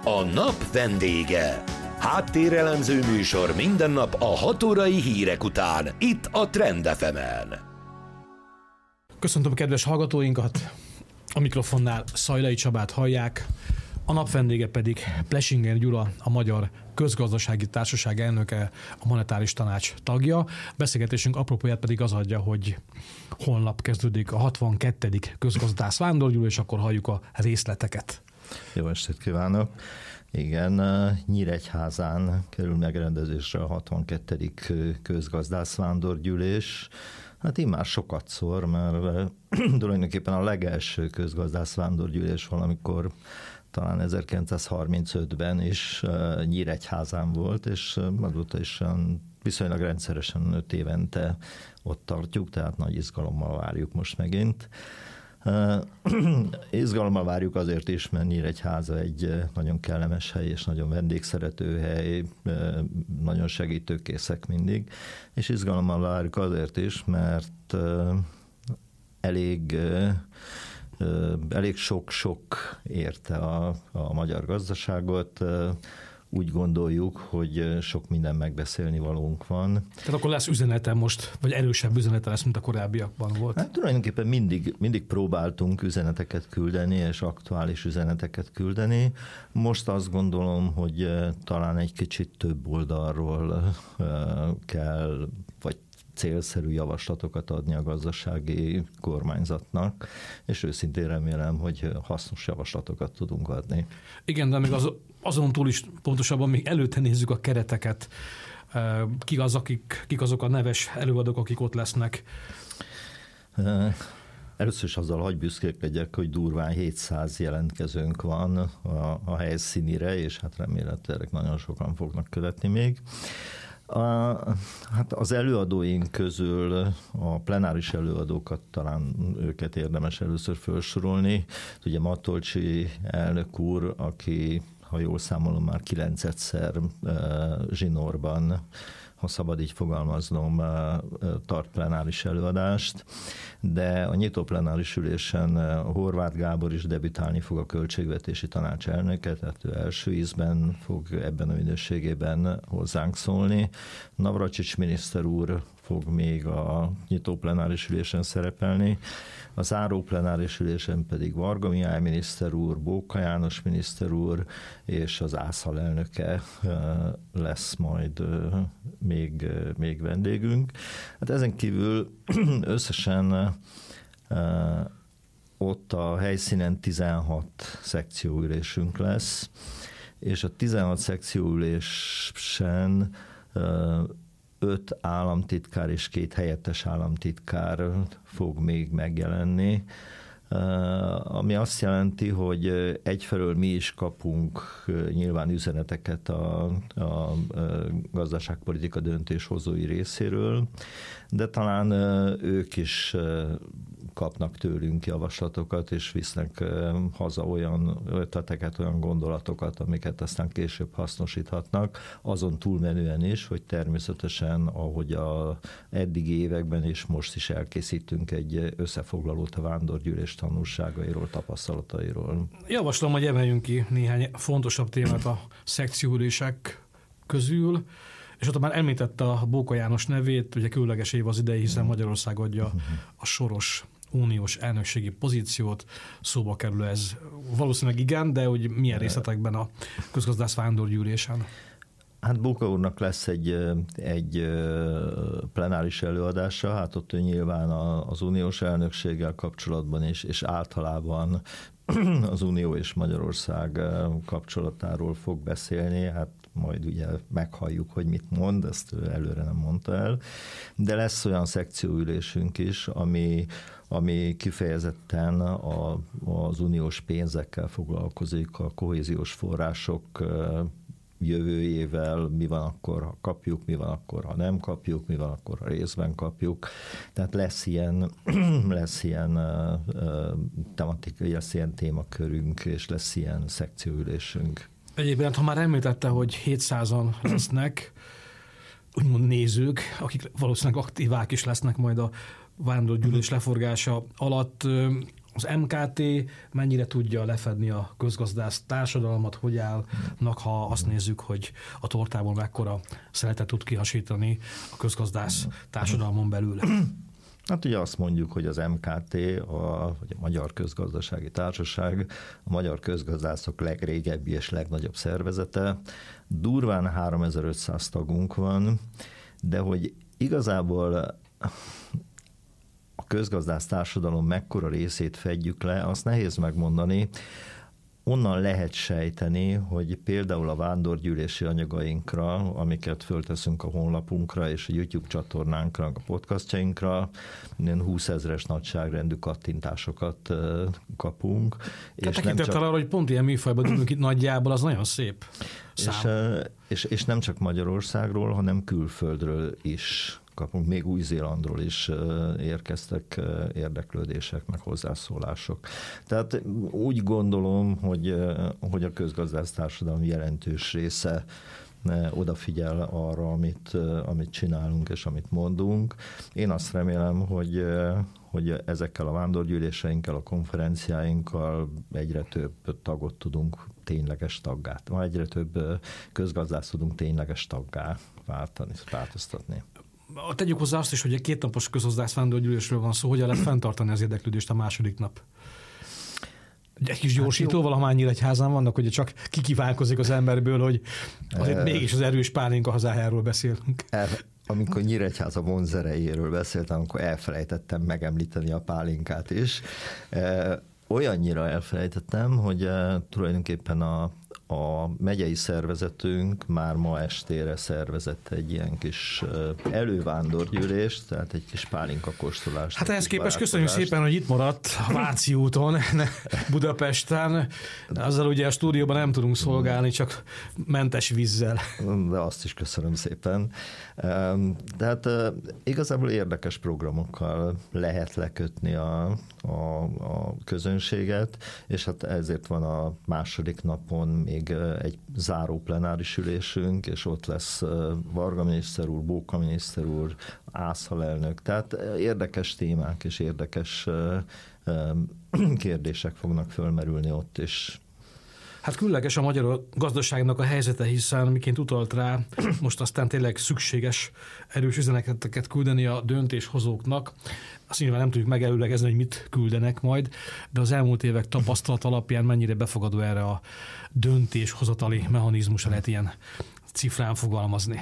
A nap vendége. Háttérelemző műsor minden nap a 6 órai hírek után, itt a Trend FM-en. Köszöntöm kedves hallgatóinkat, a mikrofonnál Szajlai Csabát hallják, a nap vendége pedig Plesinger Gyula, a Magyar Közgazdasági Társaság elnöke, a Monetáris Tanács tagja. Beszélgetésünk apropóját pedig az adja, hogy holnap kezdődik a 62. Közgazdász Vándorgyűlés, és akkor halljuk a részleteket. Jó estét kívánok! Igen, Nyíregyházán kerül megrendezésre a 62. Közgazdász Vándorgyűlés. Hát immár sokatszor, mert tulajdonképpen a legelső közgazdász vándorgyűlés valamikor talán 1935-ben is Nyíregyházán volt, és azóta is viszonylag rendszeresen 5 évente ott tartjuk, tehát nagy izgalommal várjuk most megint. Izgalommal várjuk azért is, mert Nyíregyháza egy nagyon kellemes hely, és nagyon vendégszerető hely, nagyon segítőkészek mindig, és izgalommal várjuk azért is, mert elég sok érte a magyar gazdaságot. Úgy gondoljuk, hogy sok minden megbeszélni valónk van. Tehát akkor lesz üzenete most, vagy erősebb üzenete lesz, mint a korábbiakban volt? Hát tulajdonképpen mindig próbáltunk üzeneteket küldeni, és aktuális üzeneteket küldeni. Most azt gondolom, hogy talán egy kicsit több oldalról kell, vagy célszerű javaslatokat adni a gazdasági kormányzatnak, és őszintén remélem, hogy hasznos javaslatokat tudunk adni. Igen, de még azon túl is pontosabban még előtte nézzük a kereteket. Kik azok a neves előadók, akik ott lesznek? Először is azzal hagy büszkék hogy durván 700 jelentkezőnk van a helyszínire, és hát remélhetőleg nagyon sokan fognak követni még. Hát az előadóink közül a plenáris előadókat talán őket érdemes először felsorolni. Ugye Matolcsy elnök úr, aki, ha jól számolom, már 9-szer zsinórban, ha szabad így fogalmaznom, tart plenáris előadást, de a nyitó plenáris ülésen Horváth Gábor is debütálni fog, a Költségvetési Tanács elnöke, tehát ő első ízben fog ebben a minőségében hozzánk szólni. Navracsics miniszter úr fog még a nyitó plenáris ülésen szerepelni, a záró plenáris ülésen pedig Varga Mihály miniszter úr, Bóka János miniszter úr és az ÁSZAL elnöke lesz majd még vendégünk. Hát ezen kívül összesen ott a helyszínen 16 szekcióülésünk lesz, és a 16 szekcióülésen 5 államtitkár és 2 helyettes államtitkár fog még megjelenni, ami azt jelenti, hogy egyfelől mi is kapunk nyilván üzeneteket a gazdaságpolitika döntéshozói részéről, de talán ők is kapnak tőlünk javaslatokat, és visznek haza olyan ötleteket, olyan gondolatokat, amiket aztán később hasznosíthatnak, azon túlmenően is, hogy természetesen, ahogy a eddigi években és most is elkészítünk egy összefoglalót a vándorgyűlés tanulságairól, tapasztalatairól. Javaslom, hogy emeljünk ki néhány fontosabb témát a szekcióülések közül, és ott már említette a Bóka János nevét, ugye különleges év az idei, hiszen Magyarország adja a soros uniós elnökségi pozíciót, szóba kerül ez valószínűleg igen, de hogy milyen részletekben a közgazdász vándorgyűlésen? Hát Bóka úrnak lesz egy plenáris előadása, hát ott ő nyilván az uniós elnökséggel kapcsolatban és általában az Unió és Magyarország kapcsolatáról fog beszélni, hát majd ugye meghalljuk, hogy mit mond, ezt előre nem mondta el, de lesz olyan szekcióülésünk is, ami kifejezetten az uniós pénzekkel foglalkozik, a kohéziós források jövőjével, mi van akkor, ha kapjuk, mi van akkor, ha nem kapjuk, mi van akkor, ha részben kapjuk. Tehát lesz ilyen tematikai, lesz ilyen témakörünk, és lesz ilyen szekcióülésünk. Egyébként, ha már említette, hogy 700-an lesznek, úgymond nézők, akik valószínűleg aktívák is lesznek majd a vándorgyűlés leforgása alatt, az MKT mennyire tudja lefedni a közgazdász társadalmat, hogy állnak, ha azt nézzük, hogy a tortából mekkora szeletet tud kihasítani a közgazdász társadalmon belül. Hát ugye azt mondjuk, hogy az MKT, vagy a Magyar Közgazdasági Társaság, a magyar közgazdászok legrégebbi és legnagyobb szervezete. Durván 3500 tagunk van, de hogy igazából a közgazdász társadalom mekkora részét fedjük le, azt nehéz megmondani. Onnan lehet sejteni, hogy például a vándorgyűlési anyagainkra, amiket fölteszünk a honlapunkra és a YouTube csatornánkra, a podcastjainkra, 20 000-es nagyságrendű kattintásokat kapunk. És tekintettel arra, hogy pont ilyen műfajban ülünk itt nagyjából, az nagyon szép szám. És nem csak Magyarországról, hanem külföldről is kapunk, még Új-Zélandról is érkeztek érdeklődések, meg hozzászólások. Tehát úgy gondolom, hogy a közgazdász társadalom jelentős része odafigyel arra, amit csinálunk és amit mondunk. Én azt remélem, hogy ezekkel a vándorgyűléseinkkel, a konferenciáinkkal egyre több tagot tudunk tényleges taggá, egyre több közgazdász tudunk tényleges taggá változtatni. Tegyük hozzá azt is, hogy egy 2 napos közgazdász vándorgyűlésről van szó, hogyan lehet fenntartani az érdeklődést a második nap? Egy kis gyorsítóval, ha már Nyíregyházán vannak, hogy csak kikívánkozik az emberből, hogy azért mégis az erős pálinka hazájáról beszélünk. Amikor Nyíregyháza vonzerejéről beszéltem, akkor elfelejtettem megemlíteni a pálinkát is. Olyannyira elfelejtettem, hogy tulajdonképpen a megyei szervezetünk már ma estére szervezett egy ilyen kis elővándorgyűlést, tehát egy kis pálinka kóstolást. Hát ehhez képest köszönjük szépen, hogy itt maradt a Váci úton, Budapesten. Azzal ugye a stúdióban nem tudunk szolgálni, csak mentes vízzel. De azt is köszönöm szépen. Tehát igazából érdekes programokkal lehet lekötni a közönséget, és hát ezért van a második napon még egy záró plenáris ülésünk, és ott lesz Varga miniszter úr, Bóka miniszter úr, Ászhal elnök. Tehát érdekes témák és érdekes kérdések fognak fölmerülni ott is. Hát különleges a magyar gazdaságnak a helyzete, hiszen miként utalt rá, most aztán tényleg szükséges erős üzeneteket küldeni a döntéshozóknak. Azt nyilván nem tudjuk megelőlegezni, hogy mit küldenek majd, de az elmúlt évek tapasztalat alapján mennyire befogadó erre a döntéshozatali mechanizmusra lehet ilyen cifrán fogalmazni.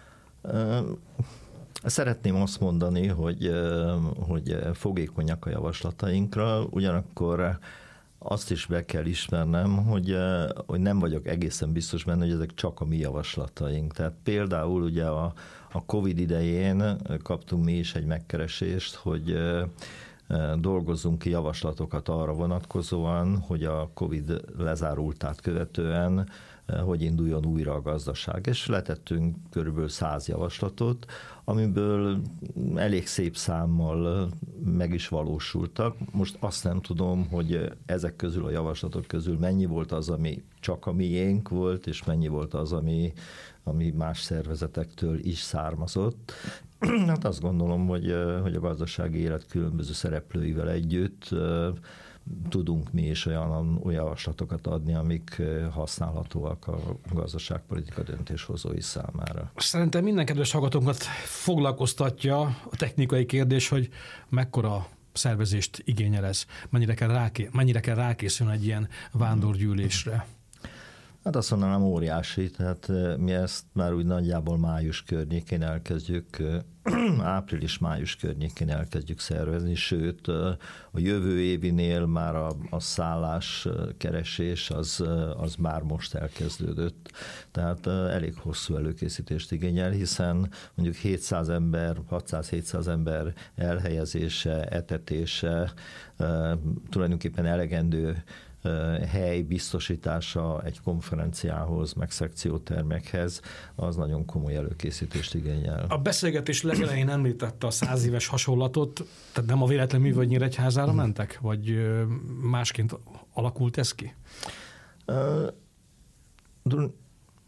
Szeretném azt mondani, hogy fogékonyak a javaslatainkra, ugyanakkor azt is be kell ismernem, hogy nem vagyok egészen biztos benne, hogy ezek csak a mi javaslataink. Tehát például ugye a Covid idején kaptunk mi is egy megkeresést, hogy dolgozzunk ki javaslatokat arra vonatkozóan, hogy a Covid lezárultát követően hogy induljon újra a gazdaság. És letettünk körülbelül 100 javaslatot, amiből elég szép számmal meg is valósultak. Most azt nem tudom, hogy ezek közül a javaslatok közül mennyi volt az, ami csak a miénk volt, és mennyi volt az, ami más szervezetektől is származott. Hát azt gondolom, hogy a gazdasági élet különböző szereplőivel együtt tudunk mi is olyan javaslatokat adni, amik használhatóak a gazdaságpolitika döntéshozói számára. Szerintem minden kedves hallgatónkat foglalkoztatja a technikai kérdés, hogy mekkora szervezést igényel ez, mennyire kell rákészülni egy ilyen vándorgyűlésre. Hát azt mondanám óriási, tehát mi ezt már úgy nagyjából május környékén elkezdjük, április-május környékén elkezdjük szervezni, sőt a jövő évinél már a szálláskeresés az már most elkezdődött. Tehát elég hosszú előkészítést igényel, hiszen mondjuk 600-700 ember elhelyezése, etetése, tulajdonképpen elegendő hely biztosítása egy konferenciához, meg szekciótermekhez, az nagyon komoly előkészítést igényel. A beszélgetés legelején említette a 100 éves hasonlatot, tehát nem a véletlen mű, hogy Nyíregyházára mentek? Vagy másként alakult ez ki?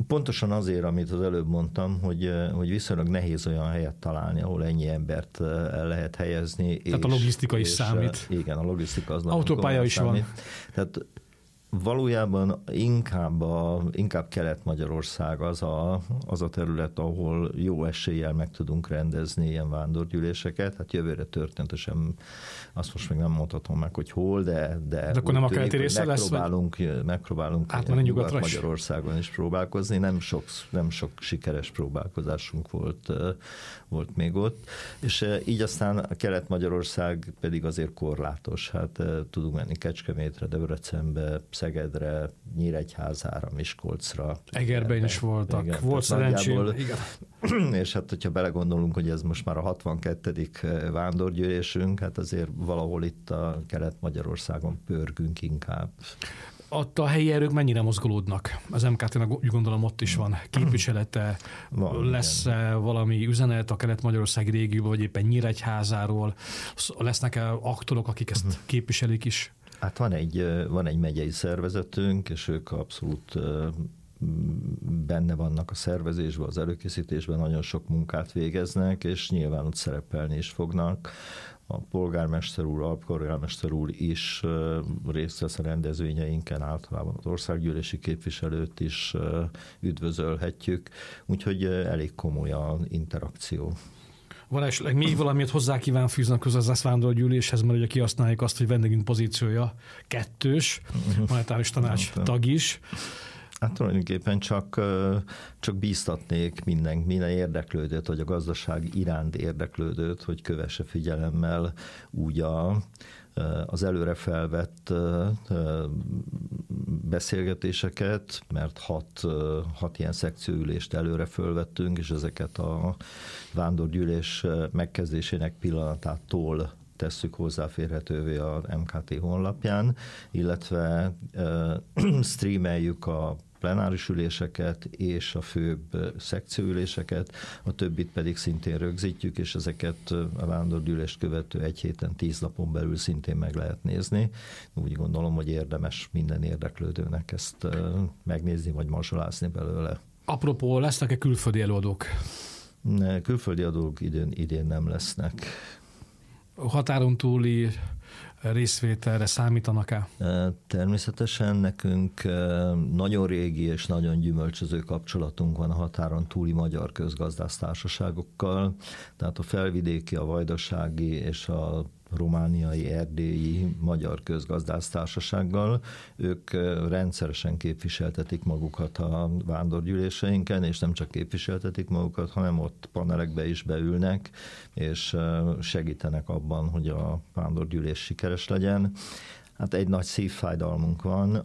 Pontosan azért, amit az előbb mondtam, hogy viszonylag nehéz olyan helyet találni, ahol ennyi embert el lehet helyezni. Tehát a logisztika is számít. Igen, a logisztika az autópálya is számít. van. Tehát valójában inkább Kelet-Magyarország az a terület, ahol jó eséllyel meg tudunk rendezni ilyen vándorgyűléseket. Hát jövőre történetesen azt most még nem mondhatom meg, hogy hol, de akkor nem a keleti része lesz? Megpróbálunk Nyugat-Magyarországon is próbálkozni. Nem sok sikeres próbálkozásunk volt még ott. És így aztán a Kelet-Magyarország pedig azért korlátos. Hát tudunk menni Kecskemétre, Debrecenbe, Szegedre, Nyíregyházára, Miskolcra. Egerben is voltak. Igen, volt szerencsém. És hát, hogyha belegondolunk, hogy ez most már a 62. vándorgyűlésünk, hát azért valahol itt a Kelet-Magyarországon pörgünk inkább. Ott a helyi erők mennyire mozgolódnak? Az MKT-nak úgy gondolom ott is van képviselete, lesz valami üzenet a Kelet-Magyarországi régióban, vagy éppen Nyíregyházáról, lesznek-e aktorok, akik ezt képviselik is? Hát van egy megyei szervezetünk, és ők abszolút benne vannak a szervezésben, az előkészítésben, nagyon sok munkát végeznek, és nyilván ott szerepelni is fognak. A polgármester úr, alpolgármester úr is részt vesz a rendezvényeinken, általában az országgyűlési képviselőt is üdvözölhetjük, úgyhogy elég komoly a interakció. Van esetleg még valamit hozzá kíván fűzni a közgazdászvándorgyűléshez, mert ugye kihasználjuk azt, hogy vendégünk pozíciója 2, monetáris tanács tag is. Hát tulajdonképpen csak bíztatnék minden érdeklődőt, vagy a gazdaság iránt érdeklődőt, hogy kövesse figyelemmel úgy az előre felvett beszélgetéseket, mert 6 ilyen szekcióülést előre fölvettünk, és ezeket a vándorgyűlés megkezdésének pillanatától tesszük hozzáférhetővé a MKT honlapján, illetve streameljük a plenáris üléseket és a főbb szekcióüléseket, a többit pedig szintén rögzítjük, és ezeket a vándorgyűlést követő 1 héten 10 napon belül szintén meg lehet nézni. Úgy gondolom, hogy érdemes minden érdeklődőnek ezt megnézni, vagy mazsolázni belőle. Apropó, lesznek-e külföldi előadók? Külföldi előadók idén nem lesznek. Határon túli részvételre számítanak-e? Természetesen nekünk nagyon régi és nagyon gyümölcsöző kapcsolatunk van a határon túli magyar közgazdásztársaságokkal, tehát a felvidéki, a vajdasági és a romániai, erdélyi magyar közgazdásztársasággal. Ők rendszeresen képviseltetik magukat a vándorgyűléseinken, és nem csak képviseltetik magukat, hanem ott panelekbe is beülnek, és segítenek abban, hogy a vándorgyűlés sikeres legyen. Hát egy nagy szívfájdalmunk van,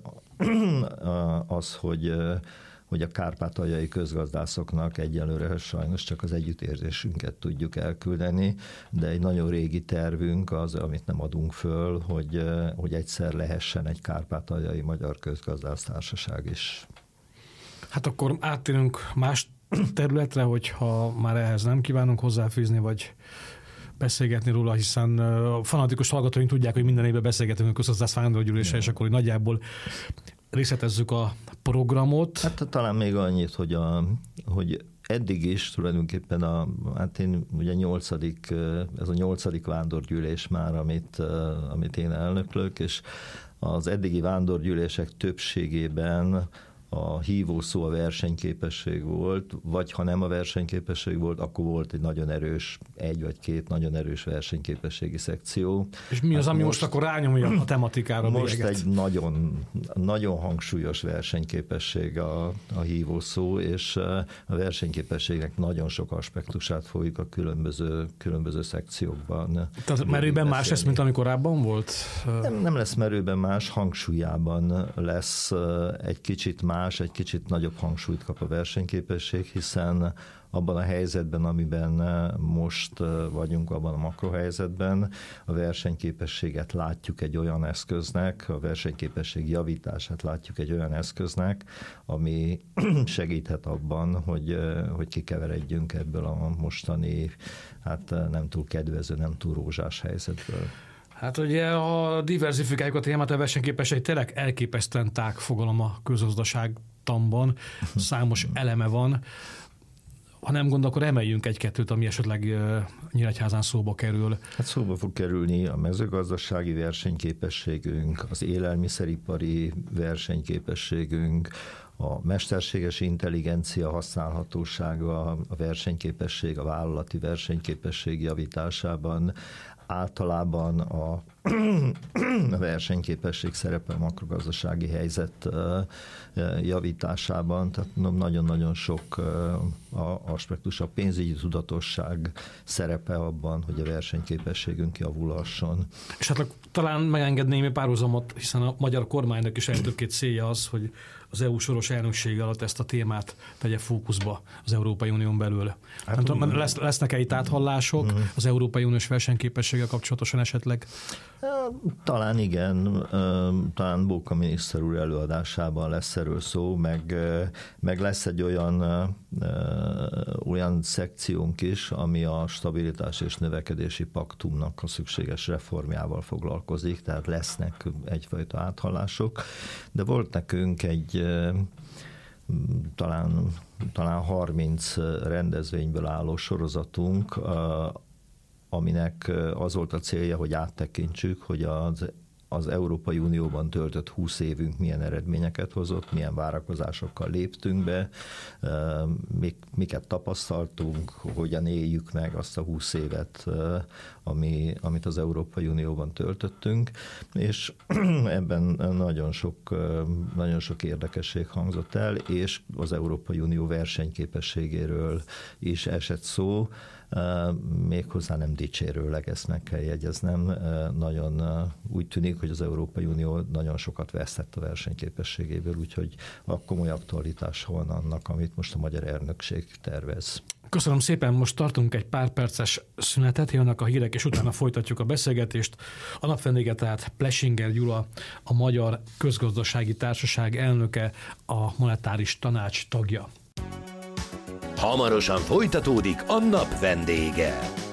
az, hogy a kárpátaljai közgazdászoknak egyelőre sajnos csak az együttérzésünket tudjuk elküldeni, de egy nagyon régi tervünk az, amit nem adunk föl, hogy egyszer lehessen egy kárpátaljai magyar közgazdásztársaság is. Hát akkor áttérünk más területre, hogyha már ehhez nem kívánunk hozzáfűzni, vagy beszélgetni róla, hiszen a fanatikus hallgatóink tudják, hogy minden évben beszélgetünk a közgazdászvándorgyűlésre, és akkor nagyjából részletezzük a programot. Hát talán még annyit, hogy eddig is tulajdonképpen hát én ugye ez a 8. vándorgyűlés már, amit én elnöklök, és az eddigi vándorgyűlések többségében a hívószó a versenyképesség volt, vagy ha nem a versenyképesség volt, akkor volt egy nagyon erős, 1 vagy 2 nagyon erős versenyképességi szekció. És mi az, ami most akkor rányomja a tematikára? Most egy nagyon, nagyon hangsúlyos versenyképesség a hívószó, és a versenyképességnek nagyon sok aspektusát fogjuk a különböző szekciókban. Tehát merőben más lesz, mint ami korábban volt? Nem lesz merőben más, hangsúlyában lesz egy kicsit más, egy kicsit nagyobb hangsúlyt kap a versenyképesség, hiszen abban a helyzetben, amiben most vagyunk, abban a makrohelyzetben, a versenyképességet látjuk egy olyan eszköznek, a versenyképesség javítását látjuk egy olyan eszköznek, ami segíthet abban, hogy kikeveredjünk ebből a mostani, hát nem túl kedvező, nem túl rózsás helyzetből. Hát ugye, ha diversifikáljuk a témát, a versenyképesség tényleg elképesztően tág fogalom a közgazdaság hallottamban számos eleme van. Ha nem gond, akkor emeljünk egy-kettőt, ami esetleg Nyíregyházán szóba kerül. Hát szóba fog kerülni a mezőgazdasági versenyképességünk, az élelmiszeripari versenyképességünk, a mesterséges intelligencia használhatósága, a versenyképesség, a vállalati versenyképesség javításában, általában a versenyképesség szerepe a makrogazdasági helyzet javításában, tehát nagyon-nagyon sok aspektus, a pénzügyi tudatosság szerepe abban, hogy a versenyképességünk javulhasson. És hát talán megengedném némi párhuzamot, hiszen a magyar kormánynak is egyébként célja az, hogy az EU soros elnöksége alatt ezt a témát tegye fókuszba az Európai Unión belül. Hát, lesznek-e itt áthallások az Európai Uniós versenyképességgel kapcsolatosan esetleg? Talán igen, talán Bóka miniszter úr előadásában lesz erről szó, meg lesz egy olyan szekciónk is, ami a stabilitás és növekedési paktumnak a szükséges reformjával foglalkozik, tehát lesznek egyfajta áthallások, de volt nekünk egy talán 30 rendezvényből álló sorozatunk, aminek az volt a célja, hogy áttekintsük, hogy az Európai Unióban töltött 20 évünk milyen eredményeket hozott, milyen várakozásokkal léptünk be, miket tapasztaltunk, hogyan éljük meg azt a 20 évet, amit az Európai Unióban töltöttünk, és ebben nagyon sok érdekesség hangzott el, és az Európai Unió versenyképességéről is esett szó, méghozzá nem dicsérőleg, ezt meg kell jegyeznem. Nagyon úgy tűnik, hogy az Európai Unió nagyon sokat vesztett a versenyképességéből, úgyhogy a komoly aktualitása van annak, amit most a magyar elnökség tervez. Köszönöm szépen, most tartunk egy pár perces szünetet, jönnek a hírek, és utána folytatjuk a beszélgetést. A napvendége tehát Plesinger Gyula, a Magyar Közgazdasági Társaság elnöke, a Monetáris Tanács tagja. Hamarosan folytatódik a nap vendége.